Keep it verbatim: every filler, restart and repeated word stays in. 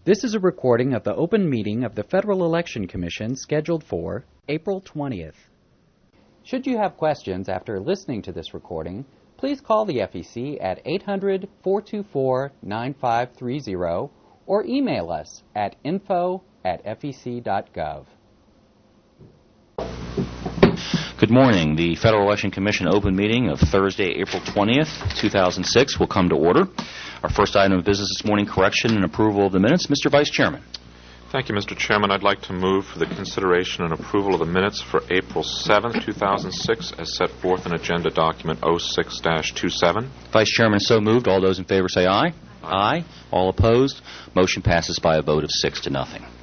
This is a recording of the open meeting of the Federal Election Commission scheduled for April twentieth. Should you have questions after listening to this recording, please call the F E C at eight hundred, four two four, nine five three zero or email us at info at f e c dot gov. Good morning. The Federal Election Commission open meeting of Thursday, April twentieth, two thousand six will come to order. Our first item of business this morning, correction and approval of the minutes. Mister Vice Chairman. Thank you, Mister Chairman. I'd like to move for the consideration and approval of the minutes for April seventh, two thousand six, as set forth in Agenda Document oh six dash twenty-seven. Vice Chairman, so moved. All those in favor say aye. Aye. Aye. All opposed. Motion passes by a vote of six to nothing.